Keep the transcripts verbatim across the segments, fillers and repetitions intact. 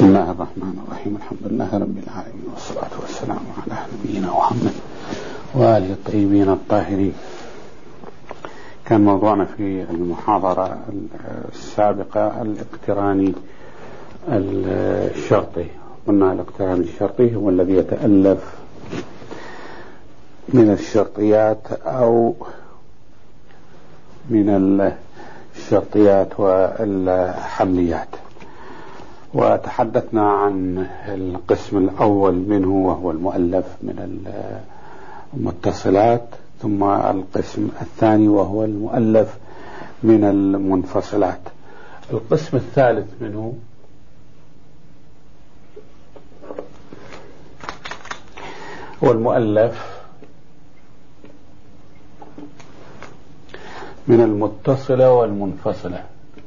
بسم الله الرحمن الرحيم. الحمد لله رب العالمين، والصلاة والسلام على نبينا محمد وآله الطيبين الطاهرين. كان موضوعنا في المحاضرة السابقة الاقتراني الشرطي. قلنا الاقتران الشرطي هو الذي يتألف من الشرطيات أو من الشرطيات والحمليات، وتحدثنا عن القسم الأول منه وهو المؤلف من المتصلات، ثم القسم الثاني وهو المؤلف من المنفصلات. القسم الثالث منه هو المؤلف من المتصلة والمنفصلة.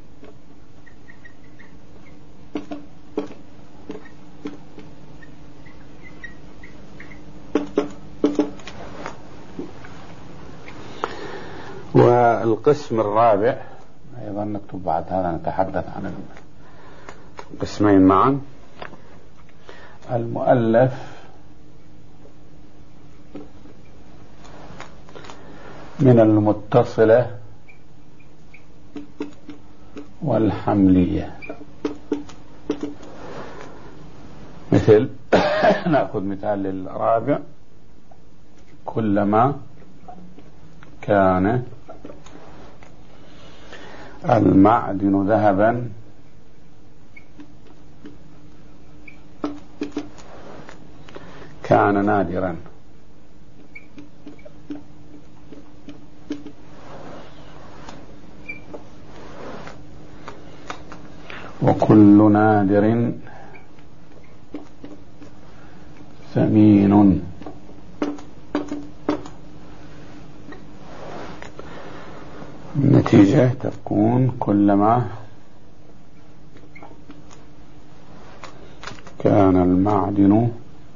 والقسم الرابع أيضا نكتب بعد هذا، نتحدث عن القسمين معا. المؤلف من المتصلة والحملية. مثل نأخذ مثال للرابع: كلما كان المعدن ذهبا كان نادرا. وكل نادر ثمين. النتيجة تكون: كلما كان المعدن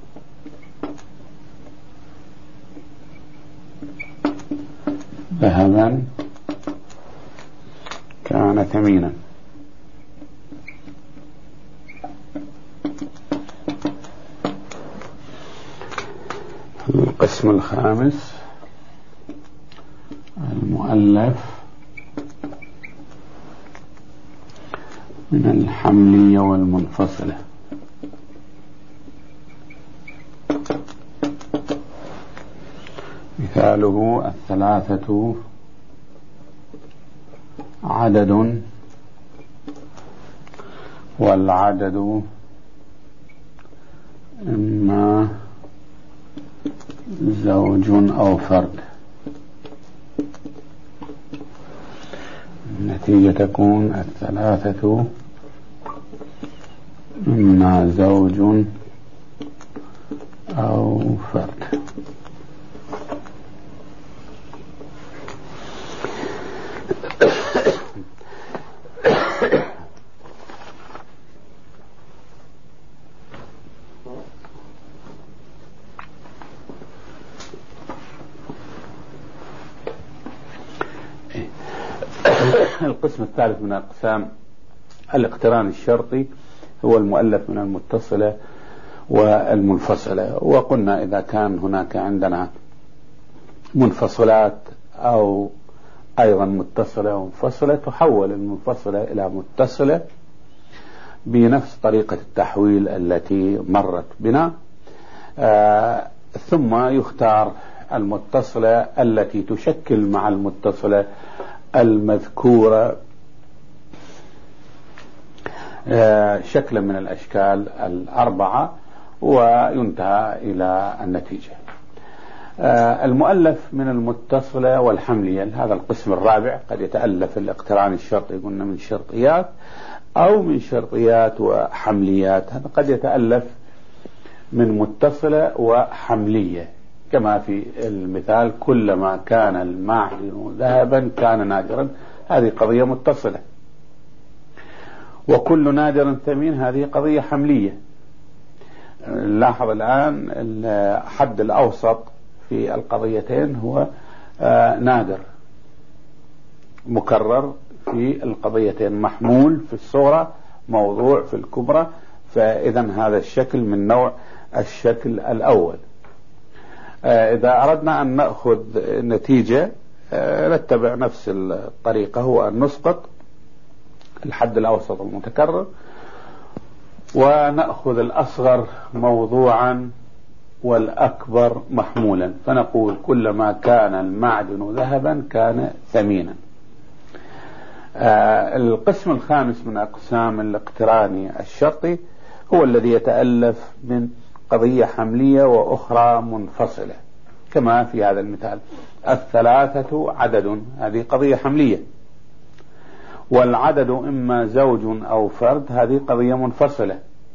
ذهبا كان ثمينا. القسم الخامس: المؤلف من الحملية والمنفصلة. مثاله: الثلاثة عدد، والعدد إما زوج أو فرد. النتيجة تكون: الثلاثة إما زوج أو فرد. القسم الثالث من أقسام الاقتران الشرطي هو المؤلف من المتصلة والمنفصلة. وقلنا إذا كان هناك عندنا منفصلات أو أيضا متصلة ومنفصلة، تحول المنفصلة إلى متصلة بنفس طريقة التحويل التي مرت بنا، آه ثم يختار المتصلة التي تشكل مع المتصلة المذكورة شكلا من الأشكال الأربعة، وينتهى إلى النتيجة. المؤلف من المتصلة والحملية، هذا القسم الرابع، قد يتألف الاقتران الشرطي قلنا من شرطيات أو من شرطيات وحمليات. هذا قد يتألف من متصلة وحملية، كما في المثال: كلما كان المعدن ذهبا كان نادرا. هذه قضية متصلة. وكل نادر ثمين، هذه قضية حملية. لاحظ الآن الحد الأوسط في القضيتين هو نادر، مكرر في القضيتين، محمول في الصغرى، موضوع في الكبرى، فإذا هذا الشكل من نوع الشكل الأول. إذا أردنا أن نأخذ نتيجة نتبع نفس الطريقة، هو أن نسقط الحد الأوسط المتكرر ونأخذ الأصغر موضوعا والأكبر محمولا، فنقول كلما كان المعدن ذهبا كان ثمينا. آه القسم الخامس من أقسام الاقتراني الشرطي هو الذي يتألف من قضية حملية وأخرى منفصلة، كما في هذا المثال الثلاثة عدد، هذه قضية حملية، والعدد إما زوج أو فرد، هذه قضية منفصلة.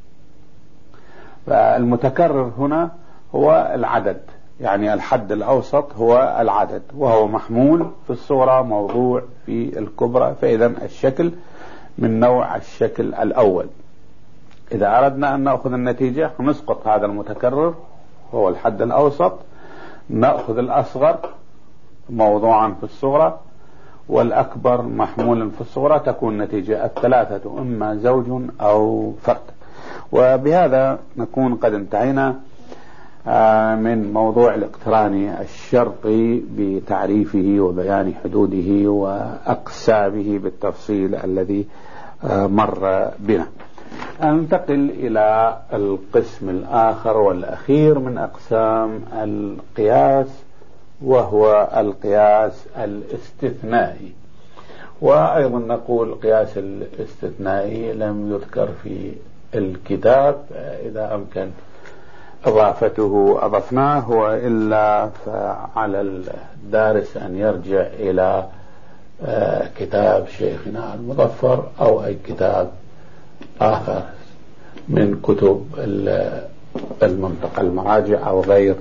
فالمتكرر هنا هو العدد، يعني الحد الأوسط هو العدد، وهو محمول في الصغرى موضوع في الكبرى، فإذا الشكل من نوع الشكل الأول. إذا أردنا أن نأخذ النتيجة نسقط هذا المتكرر هو الحد الأوسط، نأخذ الأصغر موضوعا في الصغرى والأكبر محمولا في الصغرى، تكون نتيجة الثلاثة إما زوج أو فرد. وبهذا نكون قد انتهينا من موضوع الاقتراني الشرطي بتعريفه وبيان حدوده وأقسامه بالتفصيل الذي مر بنا. أنتقل إلى القسم الآخر والأخير من أقسام القياس، وهو القياس الاستثنائي. وأيضا نقول القياس الاستثنائي لم يذكر في الكتاب، إذا أمكن إضافته أضفناه، وإلا فعلى الدارس أن يرجع إلى كتاب شيخنا المظفر أو أي كتاب آخر من كتب المنطق، المراجع أو غير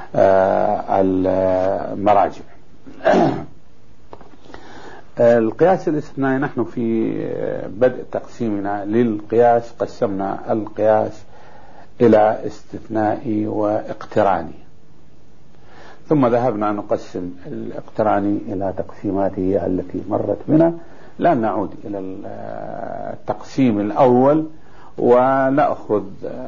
المراجع. القياس الاستثنائي، نحن في بدء تقسيمنا للقياس قسمنا القياس إلى استثنائي واقتراني، ثم ذهبنا نقسم الاقتراني إلى تقسيماته التي مرت بنا. لا نعود إلى التقسيم الأول ونأخذ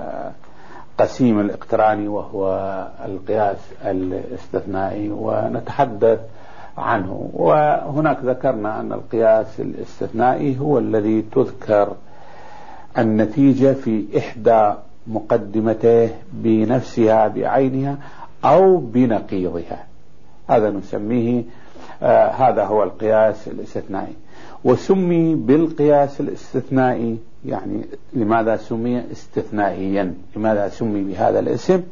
قسيم الاقتراني وهو القياس الاستثنائي ونتحدث عنه. وهناك ذكرنا أن القياس الاستثنائي هو الذي تذكر النتيجة في إحدى مقدمته بنفسها بعينها أو بنقيضها، هذا نسميه آه هذا هو القياس الاستثنائي. وسمي بالقياس الاستثنائي، يعني لماذا سمي استثنائيا؟ لماذا سمي بهذا الاسم؟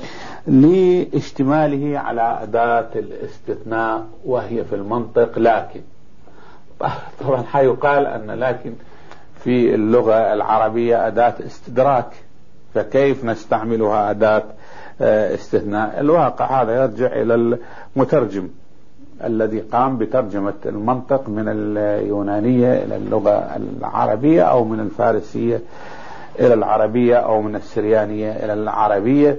لاشتماله على أداة الاستثناء وهي في المنطق لكن. طبعا حيقال أن لكن في اللغة العربية أداة استدراك، فكيف نستعملها أداة استثناء؟ الواقع هذا يرجع إلى المترجم الذي قام بترجمة المنطق من اليونانية إلى اللغة العربية، أو من الفارسية إلى العربية، أو من السريانية إلى العربية.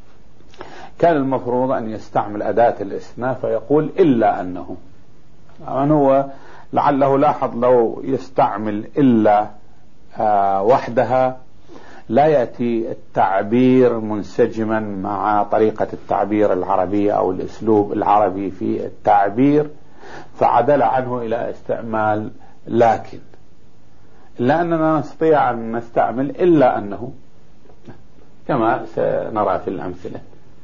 كان المفروض أن يستعمل أداة الاستثناء فيقول إلا أنه، يعني هو لعله لاحظ لو يستعمل إلا آه وحدها لا يأتي التعبير منسجما مع طريقة التعبير العربية أو الأسلوب العربي في التعبير، فعدل عنه إلى استعمال لكن. إلا أننا نستطيع أن نستعمل إلا أنه كما سنرى في الأمثلة،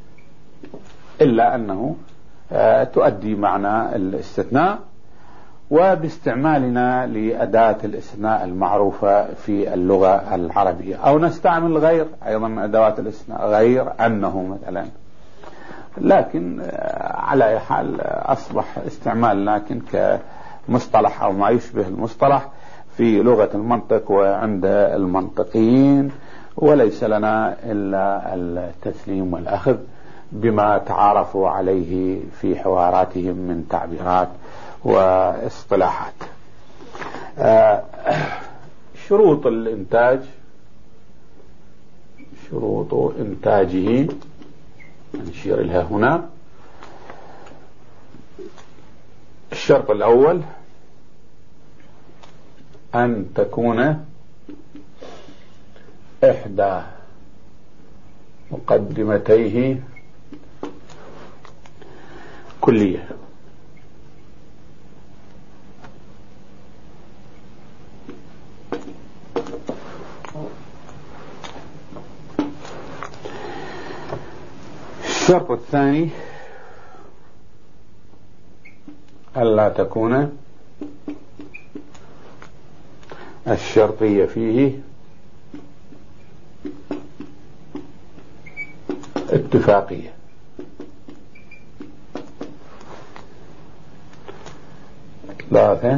إلا أنه تؤدي معنى الاستثناء، وباستعمالنا لأداة الاستثناء المعروفة في اللغة العربية. أو نستعمل غير أيضا من أدوات الاستثناء، غير أنه مثلا. لكن على أي حال أصبح استعمال لكن كمصطلح أو ما يشبه المصطلح في لغة المنطق وعند المنطقيين، وليس لنا إلا التسليم والأخذ بما تعارفوا عليه في حواراتهم من تعبيرات واصطلاحات. آه شروط الإنتاج، شروط إنتاجه نشير لها هنا. الشرط الأول أن تكون إحدى مقدمتيه كلية. الشرط الثاني ألا تكون الشرطية فيه اتفاقية. ثلاثة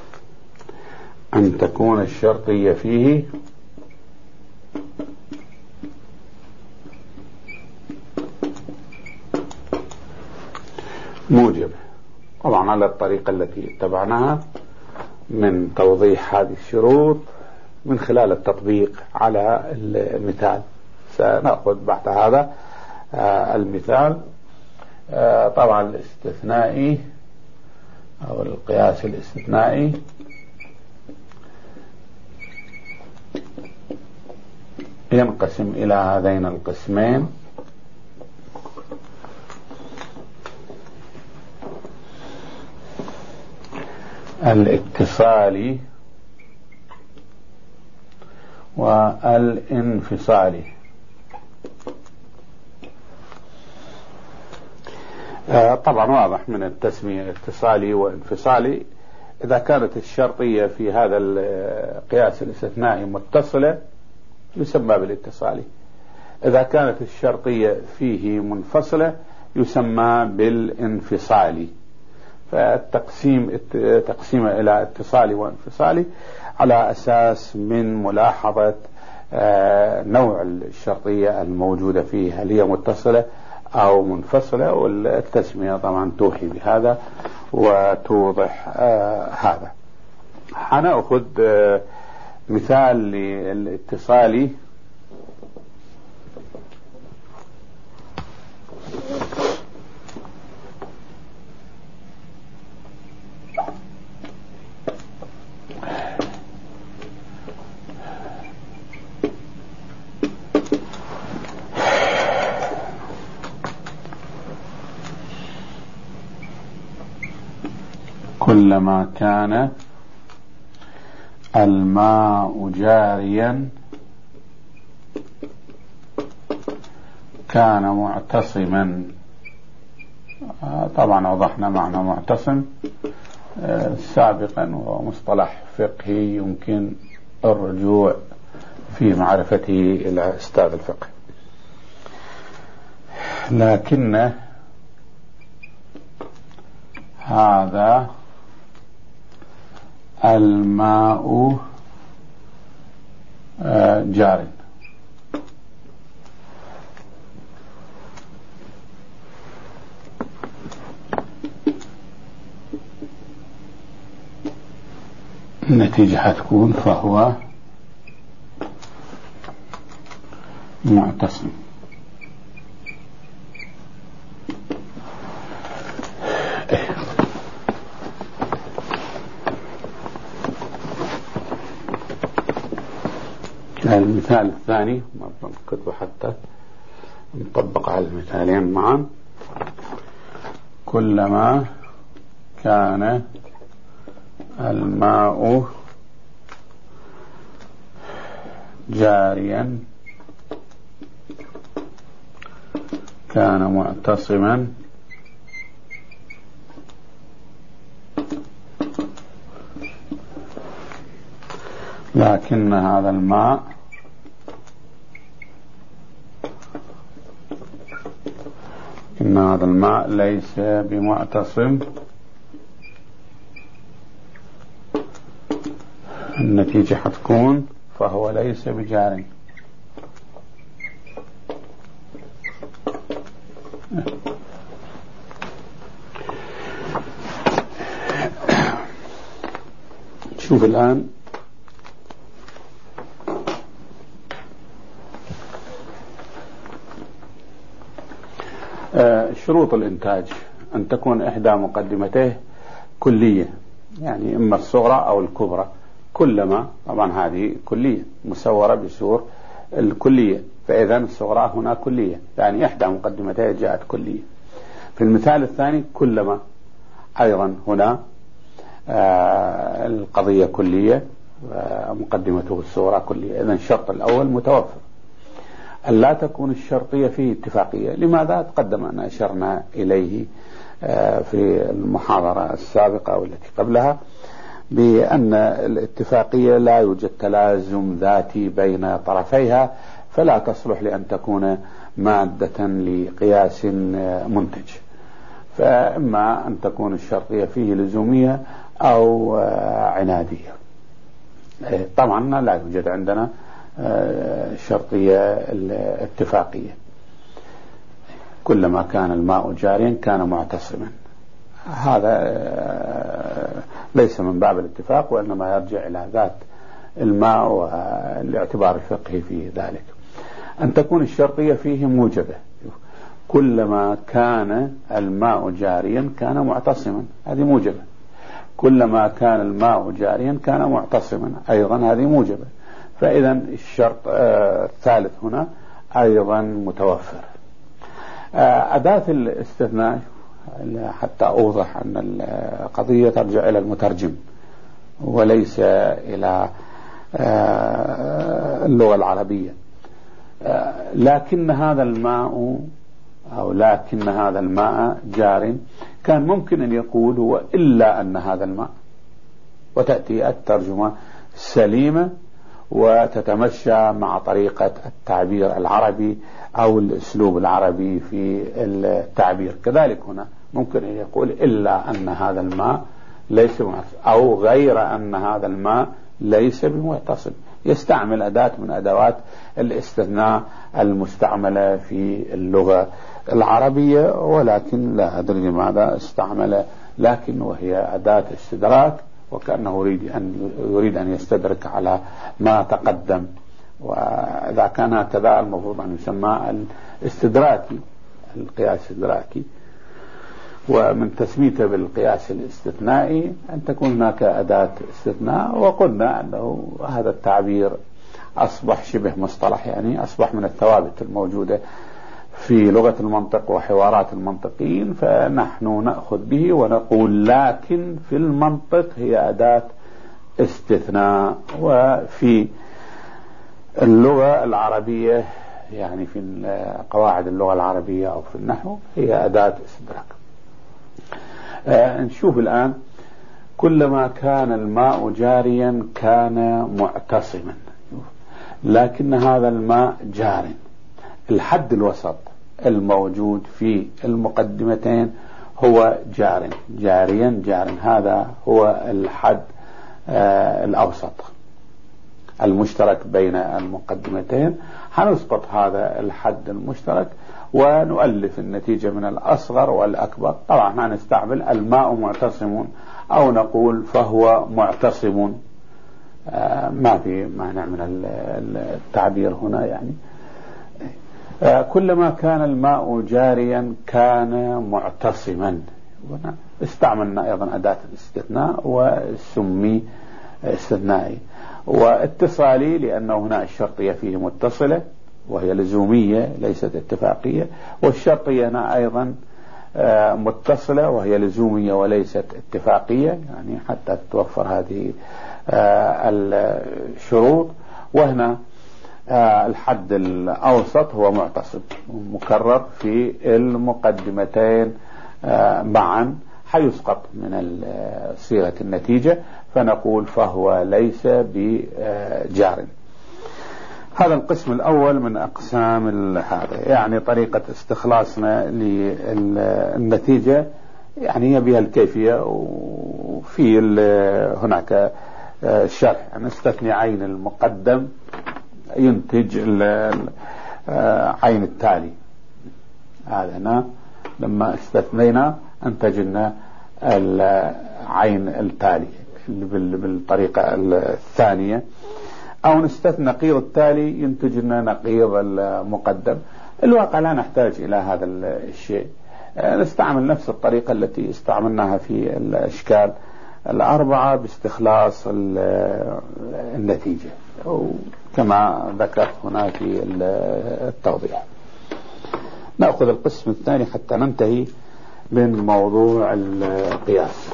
أن تكون الشرطية فيه موجبة. طبعا على الطريقة التي اتبعناها من توضيح هذه الشروط من خلال التطبيق على المثال. سنأخذ بعد هذا آه المثال. آه طبعا الاستثنائي أو القياس الاستثنائي ينقسم إلى هذين القسمين: الاتصالي والانفصالي. آه طبعا واضح من التسمية اتصالي وانفصالي. إذا كانت الشرطية في هذا القياس الاستثنائي متصلة يسمى بالاتصالي، إذا كانت الشرطية فيه منفصلة يسمى بالانفصالي. فالتقسيم تقسيم إلى اتصالي وانفصالي على أساس من ملاحظة نوع الشرطية الموجودة فيه، هل هي متصلة أو منفصلة، والتسمية طبعا توحي بهذا وتوضح هذا. هنأخذ مثال للاتصالي. كلما كان الماء جاريا كان معتصما. طبعا وضحنا معنى معتصم سابقا، ومصطلح فقهي يمكن الرجوع في معرفته إلى أستاذ الفقه. لكن هذا الماء جار. النتيجة هتكون فهو معتصم. المثال الثاني كتبه حتى نطبق على المثالين معا. كلما كان الماء جاريا كان معتصما لكن هذا الماء إن هذا الماء ليس بمعتصم. النتيجة حتكون فهو ليس بجار. شوف الآن شروط الإنتاج: أن تكون إحدى مقدمتيه كلية، يعني إما الصغرى أو الكبرى. كلما طبعا هذه كلية مسورة بسور الكلية، فإذا الصغرى هنا كلية، يعني إحدى مقدمتها جاءت كلية. في المثال الثاني كلما، أيضا هنا آه القضية كلية، آه مقدمته الصغرى كلية. إذن الشرط الأول متوفر. ألا تكون الشرطية فيه اتفاقية. لماذا؟ تقدم أن أشرنا إليه آه في المحاضرة السابقة والتي قبلها بأن الاتفاقية لا يوجد تلازم ذاتي بين طرفيها، فلا تصلح لأن تكون مادة لقياس منتج. فإما أن تكون الشرطية فيه لزومية أو عنادية. طبعا لا يوجد عندنا شرطية الاتفاقية. كلما كان الماء جاريا كان معتصما. هذا ليس من باب الاتفاق، وإنما يرجع إلى ذات الماء والاعتبار الفقهي في ذلك. أن تكون الشرطية فيه موجبة. كلما كان الماء جاريا كان معتصما، هذه موجبة. كلما كان الماء جاريا كان معتصما، أيضا هذه موجبة. فإذا الشرط الثالث هنا أيضا متوفر. أداة الاستثناء حتى أوضح أن القضية ترجع إلى المترجم وليس إلى اللغة العربية. لكن هذا الماء أو لكن هذا الماء جار، كان ممكن أن يقول هو إلا أن هذا الماء، وتأتي الترجمة سليمة وتتمشى مع طريقة التعبير العربي أو الأسلوب العربي في التعبير. كذلك هنا ممكن أن يقول إلا أن هذا الماء ليس معتصم، أو غير أن هذا الماء ليس بمعتصم. يستعمل أداة من أدوات الاستثناء المستعملة في اللغة العربية، ولكن لا أدري لماذا استعمل لكن، وهي أداة استدراك، وكأنه يريد أن يريد أن يستدرك على ما تقدم. وإذا كان هكذا المفروض أن يسمى الاستدراكي، القياس الاستدراكي. ومن تسميته بالقياس الاستثنائي أن تكون هناك أداة استثناء. وقلنا أنه هذا التعبير أصبح شبه مصطلح، يعني أصبح من الثوابت الموجودة في لغة المنطق وحوارات المنطقيين، فنحن نأخذ به ونقول لكن في المنطق هي أداة استثناء، وفي اللغة العربية يعني في قواعد اللغة العربية أو في النحو هي أداة استدراك. آه نشوف الآن. كلما كان الماء جاريا كان معتصما، لكن هذا الماء جار. الحد الوسط الموجود في المقدمتين هو جار، جاريا جار، هذا هو الحد آه الأوسط المشترك بين المقدمتين. هنسقط هذا الحد المشترك ونؤلف النتيجة من الأصغر والأكبر. طبعا هنستعمل الماء معتصم، أو نقول فهو معتصم. آه ما في معنى من التعبير هنا يعني. آه كلما كان الماء جاريا كان معتصما. استعملنا أيضا أداة الاستثناء وسمي استثنائي واتصالي، لأنه هنا الشرطية فيه متصلة وهي لزومية ليست اتفاقية، والشرطية هنا أيضا متصلة وهي لزومية وليست اتفاقية، يعني حتى توفر هذه الشروط. وهنا الحد الأوسط هو معتصم مكرر في المقدمتين معا، حيسقط من صيغة النتيجة، فنقول فهو ليس بجار. هذا القسم الأول من أقسام هذا، يعني طريقة استخلاصنا للنتيجة يعني هي بها الكيفية، وفي هناك شرح. نستثني عين المقدم ينتج عين التالي. هذا هنا لما استثنينا أنتج لنا العين التالي بالطريقة الثانية، أو نستثنى نقيض التالي ينتج لنا نقيض المقدم. الواقع لا نحتاج إلى هذا الشيء، نستعمل نفس الطريقة التي استعملناها في الأشكال الأربعة باستخلاص النتيجة كما ذكرت هنا في التوضيح. نأخذ القسم الثاني حتى ننتهي من موضوع القياس.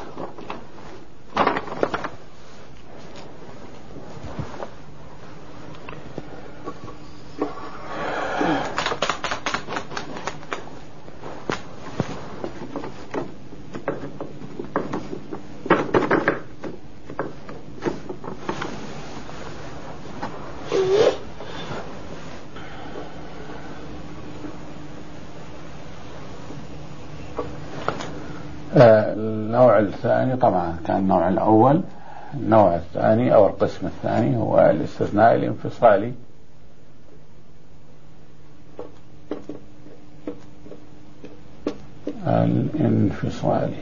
النوع الثاني طبعا كان النوع الأول. النوع الثاني أو القسم الثاني هو الاستثناء الانفصالي. الانفصالي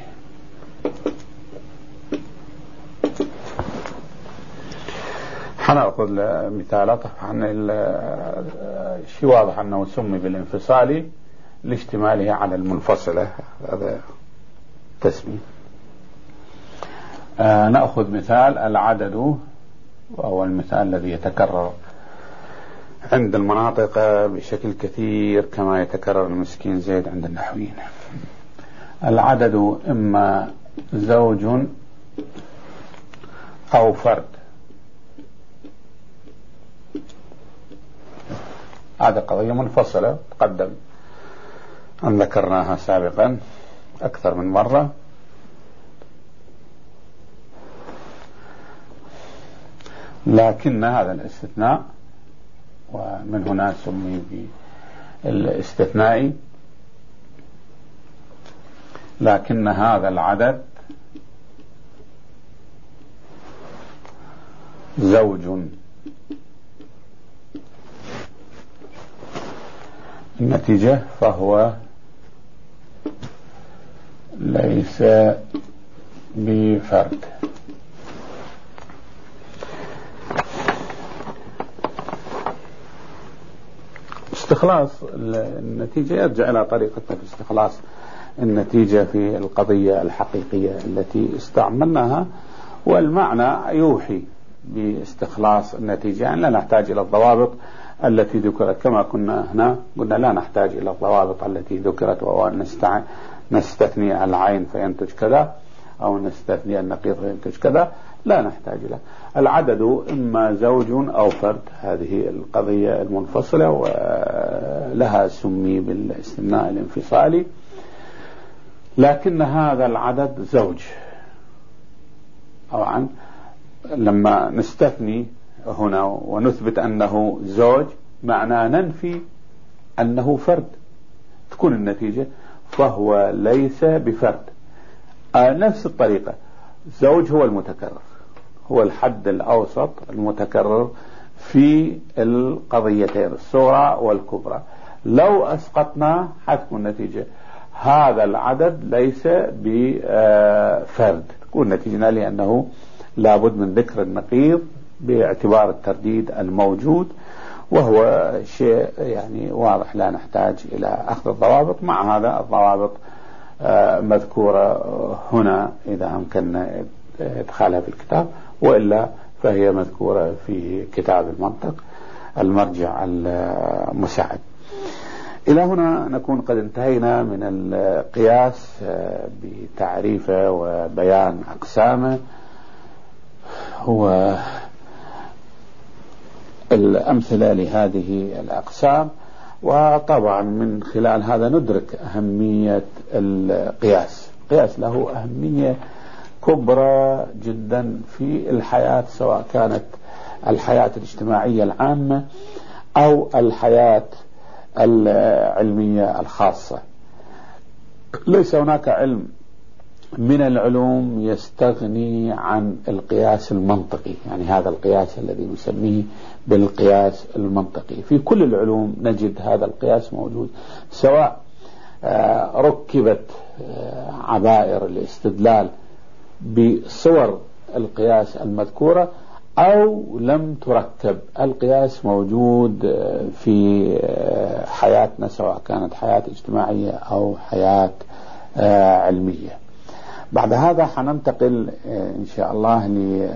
حنأخذ مثال. طبعا الشيء واضح أنه سمي بالانفصالي لاشتماله على المنفصلة، هذا تسمية. آه نأخذ مثال العدد، وهو المثال الذي يتكرر عند المناطق بشكل كثير كما يتكرر المسكين زيد عند النحويين. العدد إما زوج أو فرد. هذه قضية منفصلة تقدم أن ذكرناها سابقا أكثر من مرة. لكن هذا الاستثناء، ومن هنا سمي بالاستثنائي، لكن هذا العدد زوج. النتيجة فهو ليس بفرد. استخلاص النتيجة يرجع إلى طريقتنا في استخلاص النتيجة في القضية الحقيقية التي استعملناها، والمعنى يوحي باستخلاص النتيجة، يعني لا نحتاج إلى الضوابط التي ذكرت. كما كنا هنا قلنا لا نحتاج إلى الضوابط التي ذكرت، وهو نستع... نستثني العين فينتج كذا، أو نستثني النقيض فينتج كذا، لا نحتاج له. العدد إما زوج أو فرد، هذه القضية المنفصلة ولها سمي بالاستثناء الانفصالي. لكن هذا العدد زوج. طبعا لما نستثني هنا ونثبت أنه زوج معناه ننفي أنه فرد، تكون النتيجة فهو ليس بفرد. آه نفس الطريقة زوج هو المتكرر، هو الحد الأوسط المتكرر في القضيتين الصغرى والكبرى. لو أسقطنا حتكون النتيجة هذا العدد ليس بفرد، تكون نتيجنا لأنه لابد من ذكر النقيض باعتبار الترديد الموجود، وهو شيء يعني واضح لا نحتاج إلى أخذ الضوابط. مع هذا الضوابط مذكورة هنا إذا أمكننا إدخالها في الكتاب، وإلا فهي مذكورة في كتاب المنطق المرجع المساعد. إلى هنا نكون قد انتهينا من القياس بتعريفه وبيان أقسامه هو الأمثلة لهذه الأقسام. وطبعا من خلال هذا ندرك أهمية القياس. القياس له أهمية كبرى جدا في الحياة، سواء كانت الحياة الاجتماعية العامة أو الحياة العلمية الخاصة. ليس هناك علم من العلوم يستغني عن القياس المنطقي، يعني هذا القياس الذي نسميه بالقياس المنطقي. في كل العلوم نجد هذا القياس موجود، سواء ركبت عبائر الاستدلال بصور القياس المذكورة أو لم تركب. القياس موجود في حياتنا، سواء كانت حياة اجتماعية أو حياة علمية. بعد هذا حننتقل إن شاء الله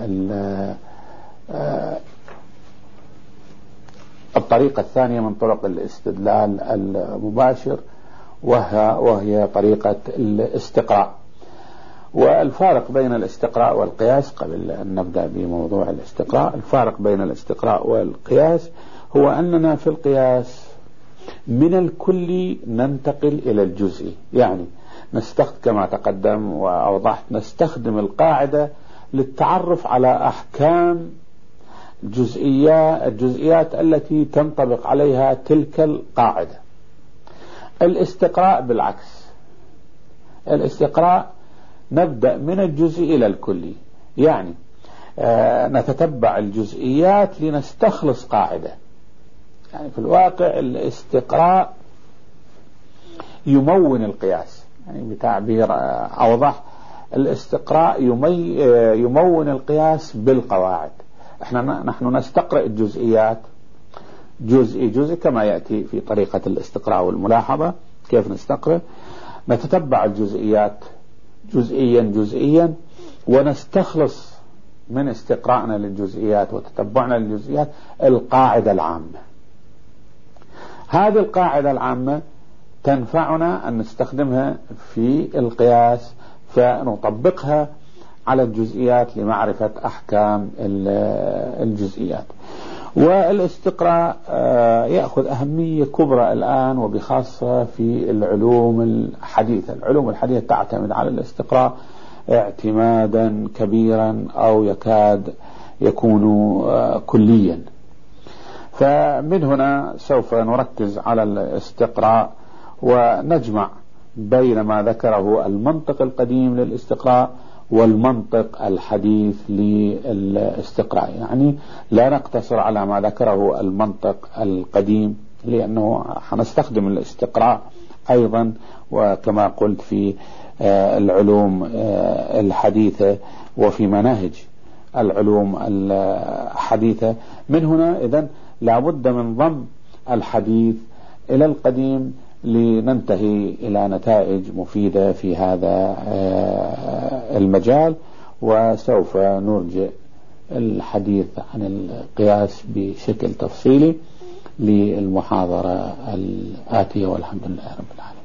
للطريقة الثانية من طرق الاستدلال المباشر، وهي, وهي طريقة الاستقراء. والفارق بين الاستقراء والقياس، قبل أن نبدأ بموضوع الاستقراء، الفارق بين الاستقراء والقياس هو أننا في القياس من الكلي ننتقل إلى الجزئي، يعني نستخدم كما تقدم وأوضحت نستخدم القاعدة للتعرف على أحكام الجزئيات الجزئيات التي تنطبق عليها تلك القاعدة. الاستقراء بالعكس، الاستقراء نبدأ من الجزئي إلى الكلي، يعني آه نتتبع الجزئيات لنستخلص قاعدة. يعني في الواقع الاستقراء يمون القياس، يعني بتعبير أوضح، الاستقراء يمي يمون القياس بالقواعد. احنا نحن نستقرأ الجزئيات جزئي جزئي كما يأتي في طريقة الاستقراء والملاحظة. كيف نستقرأ؟ نتتبع الجزئيات جزئيا جزئيا ونستخلص من استقراءنا للجزئيات وتتبعنا للجزئيات القاعدة العامة. هذه القاعدة العامة تنفعنا أن نستخدمها في القياس، فنطبقها على الجزئيات لمعرفة أحكام الجزئيات. والاستقراء يأخذ أهمية كبرى الآن، وبخاصة في العلوم الحديثة. العلوم الحديثة تعتمد على الاستقراء اعتمادا كبيرا أو يكاد يكون كليا. فمن هنا سوف نركز على الاستقراء ونجمع بين ما ذكره المنطق القديم للاستقراء والمنطق الحديث للاستقراء. يعني لا نقتصر على ما ذكره المنطق القديم، لأنه حنستخدم الاستقراء أيضا وكما قلت في العلوم الحديثة وفي مناهج العلوم الحديثة. من هنا إذن لابد من ضم الحديث إلى القديم لننتهي إلى نتائج مفيدة في هذا المجال. وسوف نرجع الحديث عن القياس بشكل تفصيلي للمحاضرة الآتية، والحمد لله رب العالمين.